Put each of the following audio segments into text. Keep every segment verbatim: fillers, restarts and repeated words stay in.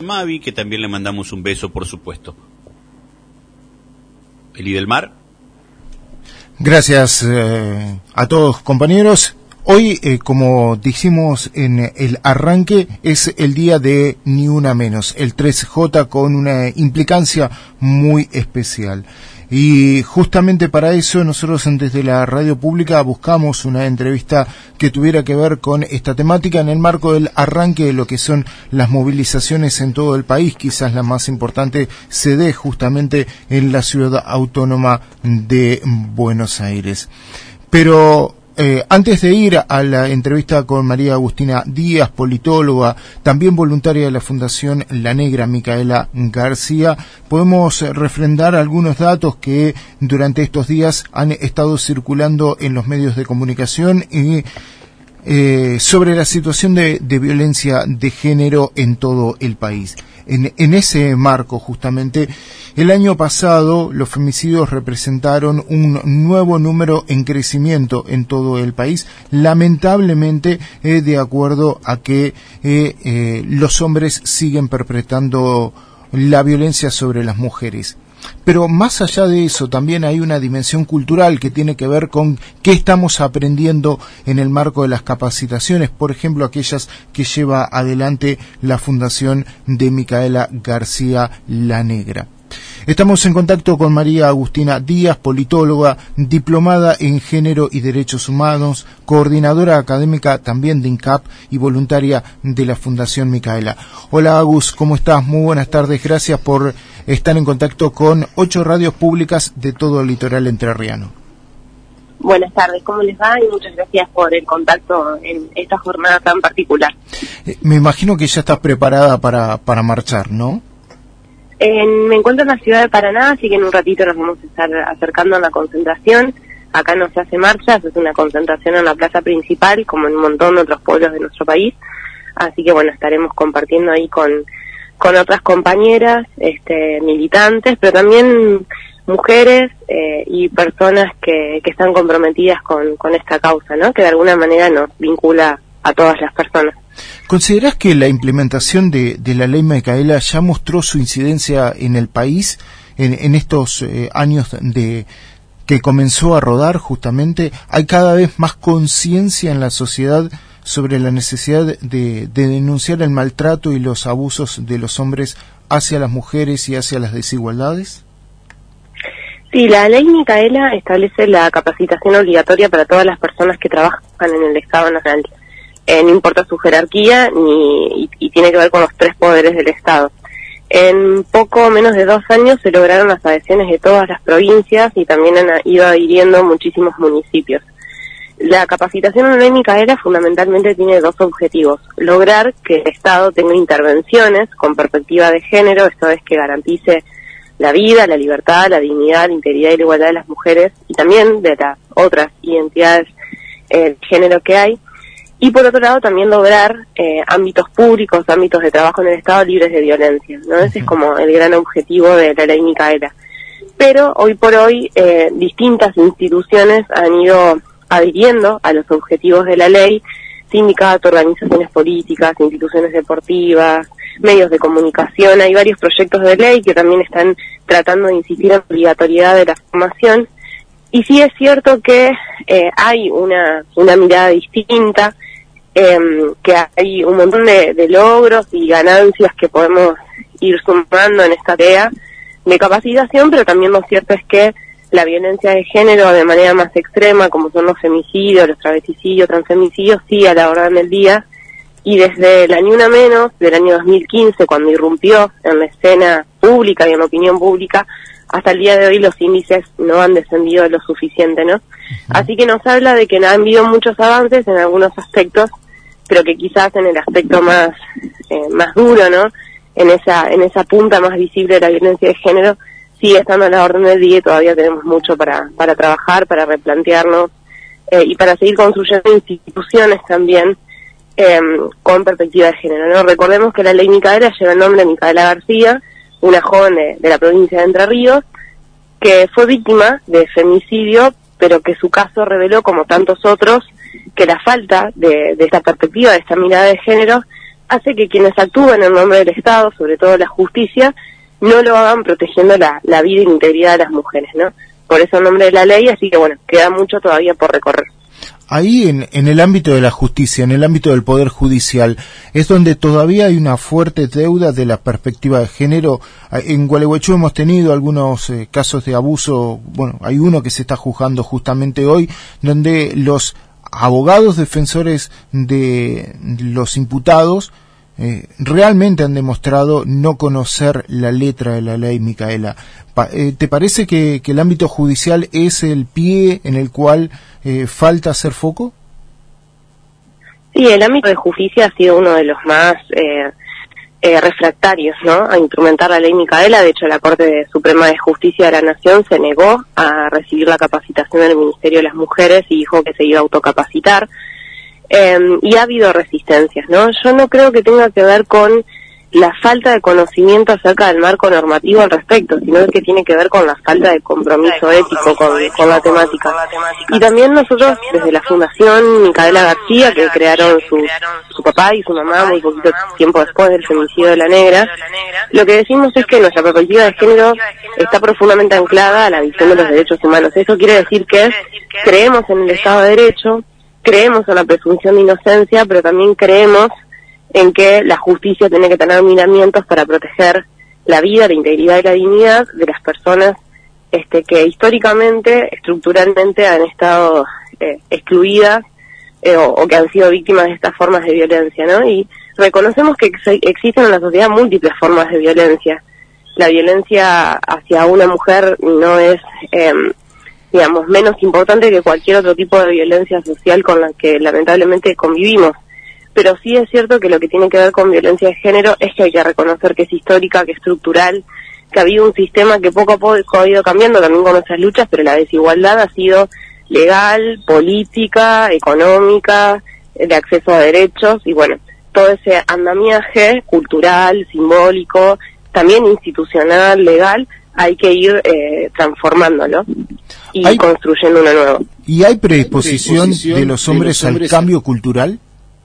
Mavi, que también le mandamos un beso, por supuesto. Eli del Mar. Gracias eh, a todos, compañeros. Hoy, eh, como dijimos en el arranque, es el día de Ni Una Menos, el tres J, con una implicancia muy especial. Y justamente para eso nosotros desde la radio pública buscamos una entrevista que tuviera que ver con esta temática en el marco del arranque de lo que son las movilizaciones en todo el país. Quizás la más importante se dé justamente en la ciudad autónoma de Buenos Aires. Pero Eh, antes de ir a la entrevista con María Agustina Díaz, politóloga, también voluntaria de la Fundación La Negra, Micaela García, podemos refrendar algunos datos que durante estos días han estado circulando en los medios de comunicación y eh, sobre la situación de, de violencia de género en todo el país. En, en ese marco, justamente, el año pasado los femicidios representaron un nuevo número en crecimiento en todo el país, lamentablemente eh, de acuerdo a que eh, eh, los hombres siguen perpetrando la violencia sobre las mujeres. Pero más allá de eso, también hay una dimensión cultural que tiene que ver con qué estamos aprendiendo en el marco de las capacitaciones, por ejemplo, aquellas que lleva adelante la Fundación de Micaela García La Negra. Estamos en contacto con María Agustina Díaz, politóloga, diplomada en Género y Derechos Humanos, coordinadora académica también de INCAP y voluntaria de la Fundación Micaela. Hola Agus, ¿cómo estás? Muy buenas tardes, gracias por estar en contacto con ocho radios públicas de todo el litoral entrerriano. Buenas tardes, ¿cómo les va? Y muchas gracias por el contacto en esta jornada tan particular. Eh, me imagino que ya estás preparada para, para marchar, ¿no? En, me encuentro en la ciudad de Paraná, así que en un ratito nos vamos a estar acercando a la concentración. Acá no se hace marcha, se hace una concentración en la plaza principal, como en un montón de otros pueblos de nuestro país. Así que bueno, estaremos compartiendo ahí con, con otras compañeras, este, militantes, pero también mujeres eh, y personas que, que están comprometidas con, con esta causa, ¿no? Que de alguna manera nos vincula a todas las personas. ¿Considerás que la implementación de, de la ley Micaela ya mostró su incidencia en el país en, en estos eh, años de que comenzó a rodar justamente? ¿Hay cada vez más conciencia en la sociedad sobre la necesidad de, de denunciar el maltrato y los abusos de los hombres hacia las mujeres y hacia las desigualdades? Sí, la ley Micaela establece la capacitación obligatoria para todas las personas que trabajan en el Estado Nacional. Eh, no importa su jerarquía ni y, y tiene que ver con los tres poderes del Estado. En poco menos de dos años se lograron las adhesiones de todas las provincias y también han ido adhiriendo muchísimos municipios. La capacitación en la ley Micaela fundamentalmente tiene dos objetivos: lograr que el Estado tenga intervenciones con perspectiva de género, esto es, que garantice la vida, la libertad, la dignidad, la integridad y la igualdad de las mujeres y también de las otras identidades eh, de género que hay. Y por otro lado también lograr eh, ámbitos públicos, ámbitos de trabajo en el Estado libres de violencia, ¿no? Ese es como el gran objetivo de la ley Micaela. Pero hoy por hoy eh, distintas instituciones han ido adhiriendo a los objetivos de la ley: sindicatos, organizaciones políticas, instituciones deportivas, medios de comunicación. Hay varios proyectos de ley que también están tratando de insistir en la obligatoriedad de la formación. Y sí es cierto que eh, hay una, una mirada distinta, eh, que hay un montón de, de logros y ganancias que podemos ir sumando en esta tarea de capacitación, pero también lo cierto es que la violencia de género de manera más extrema, como son los femicidios, los travesticidios, transfemicidios, sigue a la orden del día. Y desde la Ni Una Menos, del año dos mil quince, cuando irrumpió en la escena pública y en la opinión pública, hasta el día de hoy los índices no han descendido lo suficiente, ¿no? Uh-huh. Así que nos habla de que han habido muchos avances en algunos aspectos, pero que quizás en el aspecto más eh, más duro, ¿no? En esa en esa punta más visible de la violencia de género, sigue estando a la orden del día y todavía tenemos mucho para para trabajar, para replantearnos eh, y para seguir construyendo instituciones también eh, con perspectiva de género, ¿no? Recordemos que la ley Micaela lleva el nombre de Micaela García, una joven de, de la provincia de Entre Ríos, que fue víctima de femicidio, pero que su caso reveló, como tantos otros, que la falta de, de esta perspectiva, de esta mirada de género, hace que quienes actúan en nombre del Estado, sobre todo la justicia, no lo hagan protegiendo la, la vida y la integridad de las mujeres, ¿no? Por eso en nombre de la ley, así que bueno, queda mucho todavía por recorrer. Ahí en, en el ámbito de la justicia, en el ámbito del Poder Judicial, es donde todavía hay una fuerte deuda de la perspectiva de género. En Gualeguaychú hemos tenido algunos eh, casos de abuso, bueno, hay uno que se está juzgando justamente hoy, donde los abogados defensores de los imputados eh, realmente han demostrado no conocer la letra de la ley, Micaela. Pa, eh, ¿Te parece que, que el ámbito judicial es el pie en el cual eh, falta hacer foco? Sí, el ámbito de justicia ha sido uno de los más eh, eh, refractarios, ¿no?, a instrumentar la ley Micaela. De hecho, la Corte Suprema de Justicia de la Nación se negó a recibir la capacitación del Ministerio de las Mujeres y dijo que se iba a autocapacitar. Eh, y ha habido resistencias, ¿no? Yo no creo que tenga que ver con la falta de conocimiento acerca del marco normativo al respecto, sino que tiene que ver con la falta de compromiso ético con, con la temática. Y también nosotros, desde la Fundación Micaela García, que crearon su, su papá y su mamá muy poquito tiempo después del femicidio de la negra, lo que decimos es que nuestra perspectiva de género está profundamente anclada a la visión de los derechos humanos. Eso quiere decir que creemos en el Estado de Derecho, creemos en la presunción de inocencia, pero también creemos en que la justicia tiene que tener miramientos para proteger la vida, la integridad y la dignidad de las personas este, que históricamente, estructuralmente han estado eh, excluidas eh, o, o que han sido víctimas de estas formas de violencia, ¿no? Y reconocemos que ex- existen en la sociedad múltiples formas de violencia. La violencia hacia una mujer no es, eh, digamos, menos importante que cualquier otro tipo de violencia social con la que lamentablemente convivimos. Pero sí es cierto que lo que tiene que ver con violencia de género es que hay que reconocer que es histórica, que es estructural, que ha habido un sistema que poco a poco ha ido cambiando también con nuestras luchas, pero la desigualdad ha sido legal, política, económica, de acceso a derechos, y bueno, todo ese andamiaje cultural, simbólico, también institucional, legal, hay que ir eh, transformándolo y hay, construyendo uno nuevo. ¿Y hay predisposición, predisposición de los hombres, de los hombres al cambio cultural?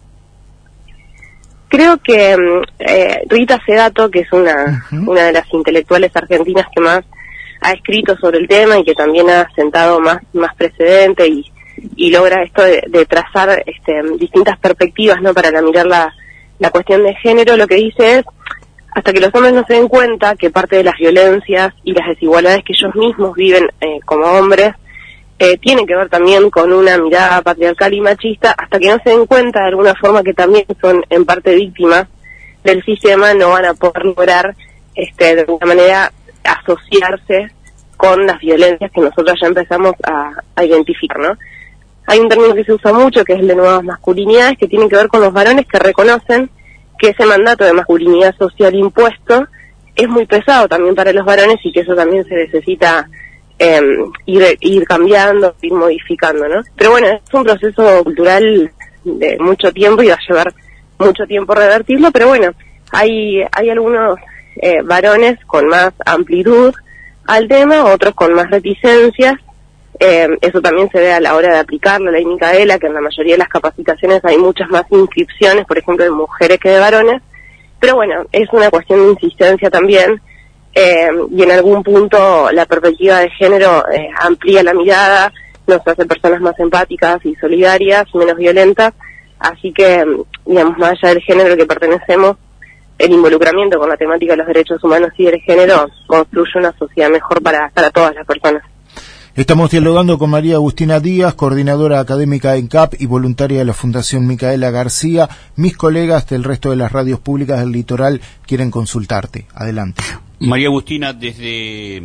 Creo que eh, Rita Segato, que es una, uh-huh. una de las intelectuales argentinas que más ha escrito sobre el tema y que también ha sentado más más precedente y, y logra esto de, de trazar este, distintas perspectivas, ¿no?, para mirar la, la cuestión de género, lo que dice es, hasta que los hombres no se den cuenta que parte de las violencias y las desigualdades que ellos mismos viven eh, como hombres Eh, tiene que ver también con una mirada patriarcal y machista, hasta que no se den cuenta de alguna forma que también son en parte víctimas del sistema, no van a poder lograr este, de alguna manera asociarse con las violencias que nosotros ya empezamos a, a identificar, ¿no? Hay un término que se usa mucho, que es el de nuevas masculinidades, que tiene que ver con los varones que reconocen que ese mandato de masculinidad social impuesto es muy pesado también para los varones y que eso también se necesita Eh, ir, ir cambiando, ir modificando, ¿no? Pero bueno, es un proceso cultural de mucho tiempo y va a llevar mucho tiempo revertirlo, pero bueno, hay hay algunos eh, varones con más amplitud al tema, otros con más reticencias. Eh, eso también se ve a la hora de aplicar la ley Micaela, que en la mayoría de las capacitaciones hay muchas más inscripciones, por ejemplo, de mujeres que de varones, pero bueno, es una cuestión de insistencia también. Eh, y en algún punto la perspectiva de género eh, amplía la mirada, nos hace personas más empáticas y solidarias, menos violentas, así que, digamos, más allá del género al que pertenecemos, el involucramiento con la temática de los derechos humanos y del género construye una sociedad mejor para, para todas las personas. Estamos dialogando con María Agustina Díaz, coordinadora académica en C A P y voluntaria de la Fundación Micaela García. Mis colegas del resto de las radios públicas del litoral quieren consultarte. Adelante. María Agustina, desde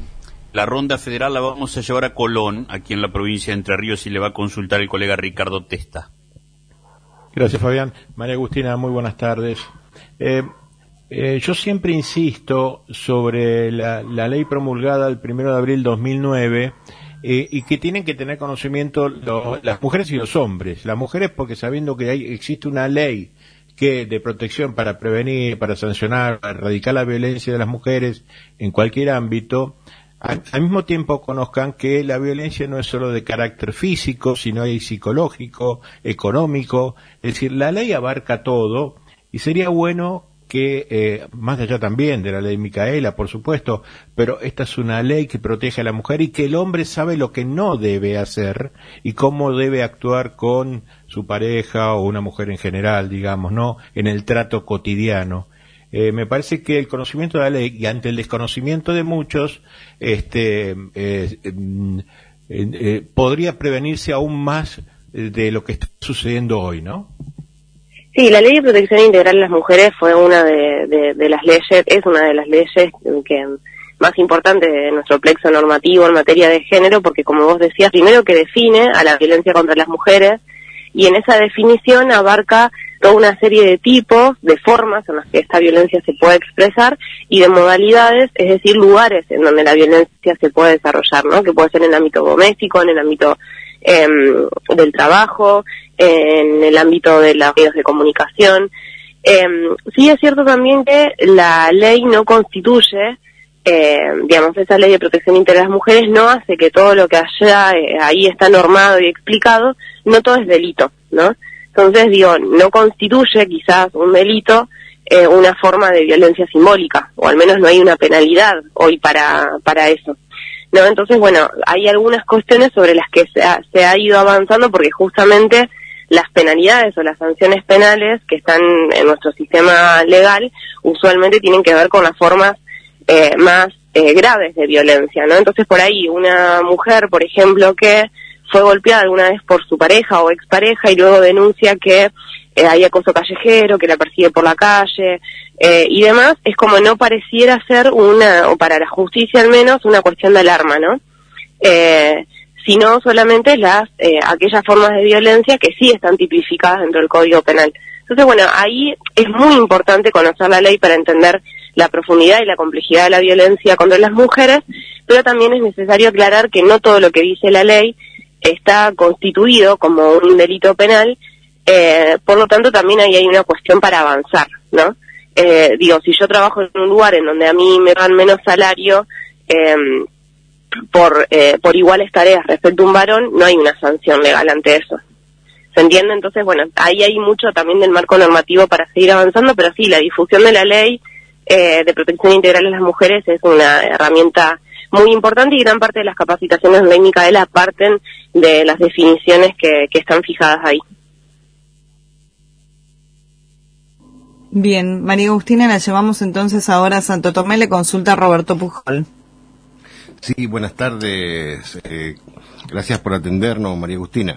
la ronda federal la vamos a llevar a Colón, aquí en la provincia de Entre Ríos, y le va a consultar el colega Ricardo Testa. Gracias, Fabián. María Agustina, muy buenas tardes. Eh, eh, yo siempre insisto sobre la, la ley promulgada el primero de abril de dos mil nueve eh, y que tienen que tener conocimiento lo, las mujeres y los hombres. Las mujeres porque sabiendo que hay, existe una ley que de protección para prevenir, para sancionar, para erradicar la violencia de las mujeres en cualquier ámbito, al, al mismo tiempo conozcan que la violencia no es solo de carácter físico, sino hay psicológico, económico, es decir, la ley abarca todo Y sería bueno que, eh, más allá también de la ley Micaela, por supuesto, pero esta es una ley que protege a la mujer y que el hombre sabe lo que no debe hacer y cómo debe actuar con su pareja o una mujer en general, digamos, ¿no? En el trato cotidiano. Eh, me parece que el conocimiento de la ley y ante el desconocimiento de muchos, este, eh, eh, eh, podría prevenirse aún más de lo que está sucediendo hoy, ¿no? Sí, la Ley de Protección Integral de las Mujeres fue una de, de, de las leyes, es una de las leyes que más importantes de nuestro plexo normativo en materia de género, porque como vos decías, primero que define a la violencia contra las mujeres, y en esa definición abarca toda una serie de tipos, de formas en las que esta violencia se puede expresar, y de modalidades, es decir, lugares en donde la violencia se puede desarrollar, ¿no? Que puede ser en el ámbito doméstico, en el ámbito eh, del trabajo, en el ámbito de los medios de comunicación. Eh, sí es cierto también que la ley no constituye, eh, digamos, esa ley de protección integral de las mujeres no hace que todo lo que allá, eh, ahí está normado y explicado, no todo es delito, ¿no? Entonces, digo, no constituye quizás un delito eh, una forma de violencia simbólica, o al menos no hay una penalidad hoy para, para eso. No, entonces, bueno, hay algunas cuestiones sobre las que se ha, se ha ido avanzando porque justamente las penalidades o las sanciones penales que están en nuestro sistema legal usualmente tienen que ver con las formas eh, más eh, graves de violencia, ¿no? Entonces, por ahí, una mujer, por ejemplo, que fue golpeada alguna vez por su pareja o expareja y luego denuncia que eh, hay acoso callejero, que la persigue por la calle eh, y demás, es como no pareciera ser una, o para la justicia al menos, una cuestión de alarma, ¿no? Eh, sino solamente las eh, aquellas formas de violencia que sí están tipificadas dentro del Código Penal. Entonces, bueno, ahí es muy importante conocer la ley para entender la profundidad y la complejidad de la violencia contra las mujeres, pero también es necesario aclarar que no todo lo que dice la ley está constituido como un delito penal, eh, por lo tanto también ahí hay una cuestión para avanzar, ¿no? Eh, digo, si yo trabajo en un lugar en donde a mí me dan menos salario, eh, por eh, por iguales tareas respecto a un varón, no hay una sanción legal ante eso. ¿Se entiende? Entonces, bueno, ahí hay mucho también del marco normativo para seguir avanzando, pero sí, la difusión de la ley eh, de protección integral de las mujeres es una herramienta muy importante y gran parte de las capacitaciones en ley Micaela parten de las definiciones que, que están fijadas ahí. Bien, María Agustina, la llevamos entonces ahora a Santo Tomé, le consulta a Roberto Pujol. Sí, buenas tardes. Eh, gracias por atendernos, María Agustina.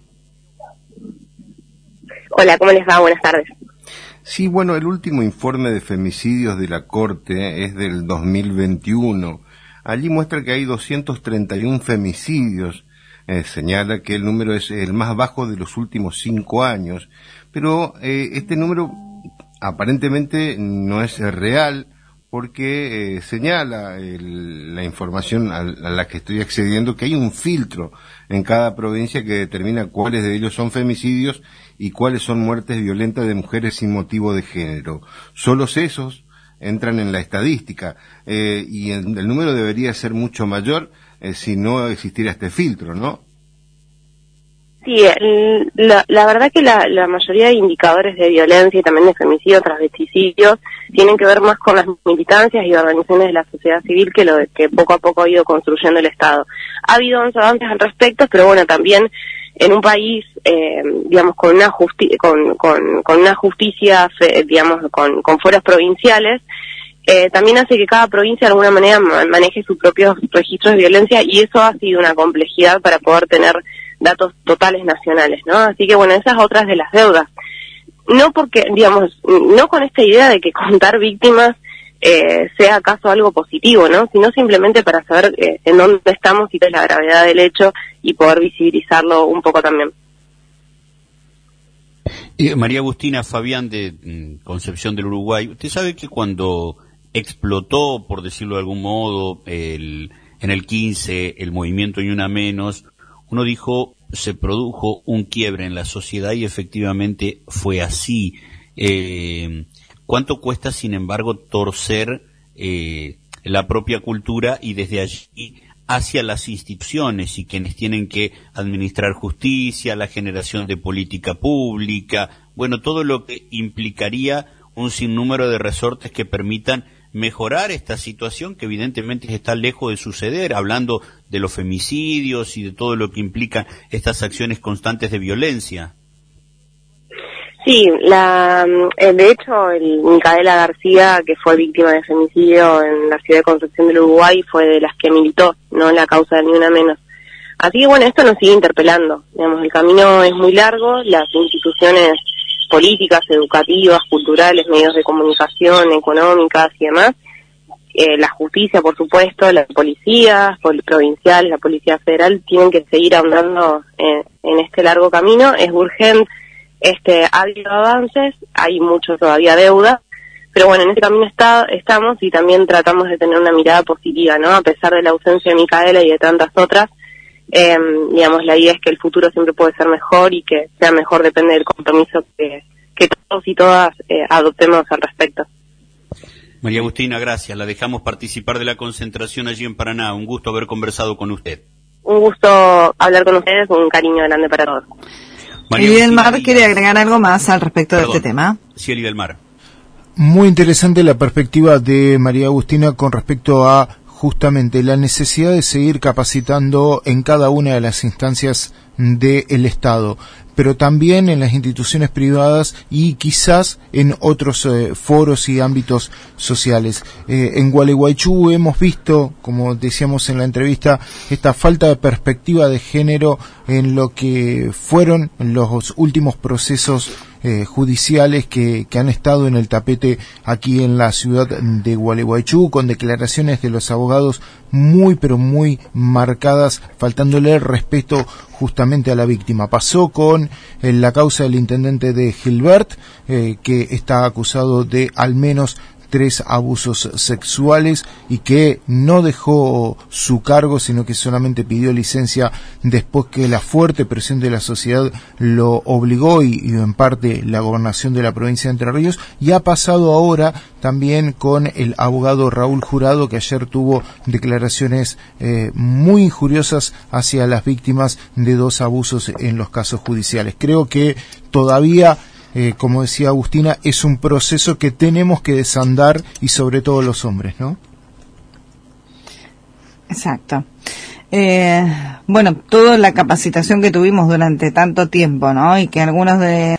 Hola, ¿cómo les va? Buenas tardes. Sí, bueno, el último informe de femicidios de la Corte es del dos mil veintiuno. Allí muestra que hay doscientos treinta y uno femicidios. Eh, señala que el número es el más bajo de los últimos cinco años. Pero eh, este número aparentemente no es real, porque eh, señala el, la información a, a la que estoy accediendo que hay un filtro en cada provincia que determina cuáles de ellos son femicidios y cuáles son muertes violentas de mujeres sin motivo de género. Solos esos entran en la estadística eh, y el, el número debería ser mucho mayor eh, si no existiera este filtro, ¿no? Sí, el, la, la verdad que la, la mayoría de indicadores de violencia y también de femicidio, transvesticidios, tienen que ver más con las militancias y organizaciones de la sociedad civil que lo que poco a poco ha ido construyendo el Estado. Ha habido avances al respecto, pero bueno, también en un país, eh, digamos, con una justi con, con, con una justicia, fe, digamos, con, con fueros provinciales, eh, también hace que cada provincia de alguna manera maneje sus propios registros de violencia y eso ha sido una complejidad para poder tener datos totales nacionales, ¿no? Así que bueno, esas otras de las deudas. No porque, digamos, no con esta idea de que contar víctimas eh, sea acaso algo positivo, ¿no? Sino simplemente para saber eh, en dónde estamos y qué es la gravedad del hecho y poder visibilizarlo un poco también. Eh, María Agustina, Fabián de mm, Concepción del Uruguay, usted sabe que cuando explotó, por decirlo de algún modo, el, en el quince, el movimiento Ni Una Menos, uno dijo, se produjo un quiebre en la sociedad y efectivamente fue así. Eh, ¿Cuánto cuesta, sin embargo, torcer eh, la propia cultura y desde allí hacia las instituciones y quienes tienen que administrar justicia, la generación de política pública, bueno, todo lo que implicaría un sinnúmero de resortes que permitan mejorar esta situación que evidentemente está lejos de suceder, hablando de los femicidios y de todo lo que implican estas acciones constantes de violencia. Sí, la, de hecho, el Micaela García, que fue víctima de femicidio en la ciudad de Concepción del Uruguay, fue de las que militó, no la causa de Ni Una Menos. Así que bueno, esto nos sigue interpelando. Digamos, el camino es muy largo, las instituciones políticas, educativas, culturales, medios de comunicación, económicas y demás, eh, la justicia, por supuesto, las policías pol- provinciales, la policía federal, tienen que seguir andando eh, en este largo camino. Es urgente. Este, ha habido avances, hay mucho todavía deuda, pero bueno, en ese camino está, estamos y también tratamos de tener una mirada positiva, ¿no? A pesar de la ausencia de Micaela y de tantas otras, eh, digamos, la idea es que el futuro siempre puede ser mejor y que sea mejor depende del compromiso que, que todos y todas eh, adoptemos al respecto. María Agustina, gracias. La dejamos participar de la concentración allí en Paraná. Un gusto haber conversado con usted. Un gusto hablar con ustedes, un cariño grande para todos. María Eli del Mar quiere agregar algo más al respecto Perdón, de este tema. Sí, Eli del Mar. Muy interesante la perspectiva de María Agustina con respecto a justamente la necesidad de seguir capacitando en cada una de las instancias del Estado, pero también en las instituciones privadas y quizás en otros eh, foros y ámbitos sociales. Eh, en Gualeguaychú hemos visto, como decíamos en la entrevista, esta falta de perspectiva de género en lo que fueron los últimos procesos eh, judiciales que, que han estado en el tapete aquí en la ciudad de Gualeguaychú, con declaraciones de los abogados muy pero muy marcadas, faltándole el respeto justamente a la víctima. Pasó con eh, la causa del intendente de Gilbert, eh, que está acusado de al menos tres abusos sexuales y que no dejó su cargo, sino que solamente pidió licencia después que la fuerte presión de la sociedad lo obligó y, y en parte la gobernación de la provincia de Entre Ríos. Y ha pasado ahora también con el abogado Raúl Jurado, que ayer tuvo declaraciones eh, muy injuriosas hacia las víctimas de dos abusos en los casos judiciales. Creo que todavía Eh, como decía Agustina, es un proceso que tenemos que desandar y sobre todo los hombres, ¿no? Exacto. Eh, bueno, toda la capacitación que tuvimos durante tanto tiempo, ¿no? Y que algunos de